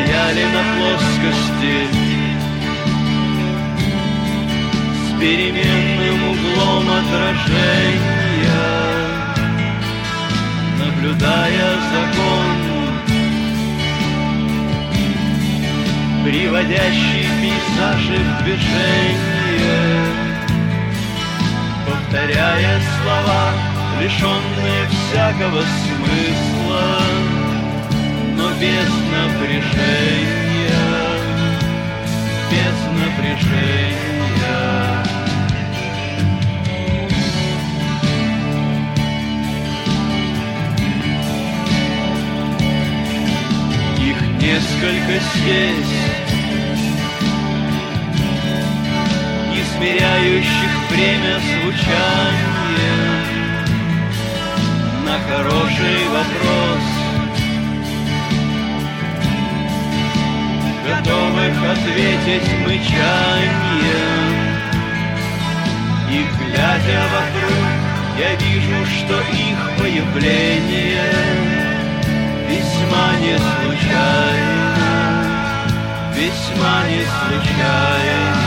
стояли на плоскости с переменным углом отражения, наблюдая закон, приводящий пейзажи в движение, повторяя слова, лишенные всякого смысла, но без напряжения, без напряжения. Их несколько здесь, измеряющих время звучанием на хороший вопрос, готовых ответить мычанием. И глядя вокруг, я вижу, что их появление весьма не случайно, весьма не случайно.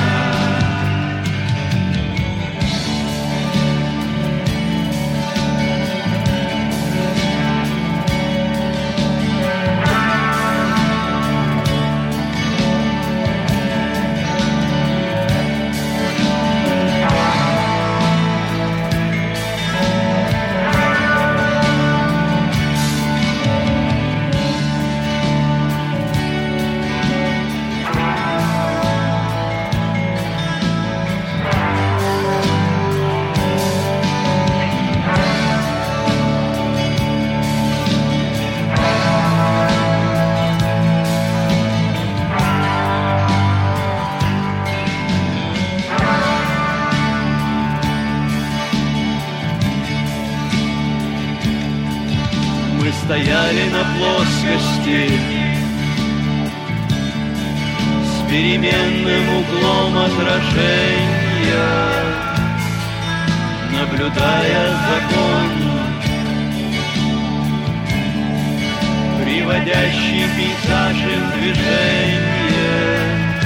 Мы стояли на плоскости с переменным углом отражения, наблюдая закон, приводящий пейзажи в движение,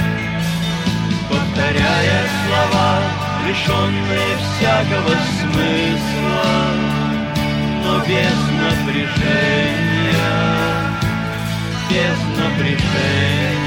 повторяя слова, лишенные всякого смысла, но без напряжения, без напряжения.